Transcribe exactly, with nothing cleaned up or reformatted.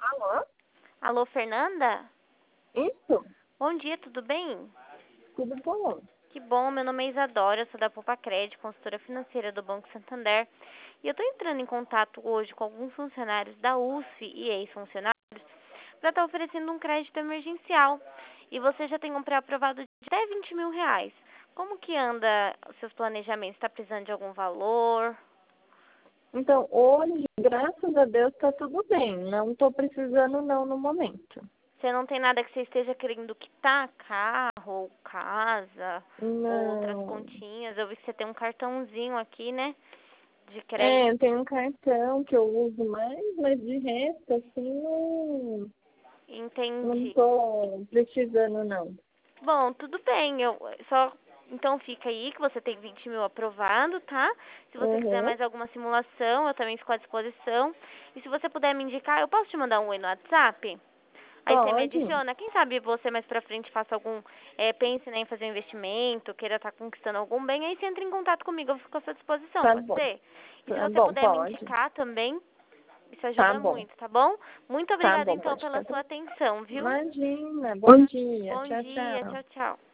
Alô? Alô, Fernanda? Isso? Bom dia, tudo bem? Tudo bom? Que bom, meu nome é Isadora, eu sou da Poupa Crédito, consultora financeira do Banco Santander. E eu estou entrando em contato hoje com alguns funcionários da U S F e ex-funcionários para estar oferecendo um crédito emergencial. E você já tem um pré-aprovado de até vinte mil reais. Como que anda os seus planejamentos? Está precisando de algum valor? Então, hoje, graças a Deus, tá tudo bem. Não tô precisando não no momento. Você não tem nada que você esteja querendo quitar? Carro, ou casa, ou outras Não. continhas? Eu vi que você tem um cartãozinho aqui, né? De crédito. É, eu tenho um cartão que eu uso mais, mas de resto, assim, não, não Entendi. tô precisando não. Bom, tudo bem. Eu só então fica aí que você tem vinte mil aprovado, tá? Se você quiser Uhum. mais alguma simulação, eu também fico à disposição. E se você puder me indicar, eu posso te mandar um oi no WhatsApp? Aí você me Pode. adiciona. Quem sabe você mais pra frente faça algum, é, pense, né, em fazer um investimento, queira estar conquistando algum bem, aí você entra em contato comigo, eu fico à sua disposição, Tá pode bom. ser? E se Tá você bom, puder me pode. indicar também, isso Tá ajuda bom. muito, tá bom? Muito Tá obrigada bom, então pode pela ficar sua tranquilo. atenção, viu? Imagina. Bom dia. Bom Tchau, dia, tchau. tchau, tchau.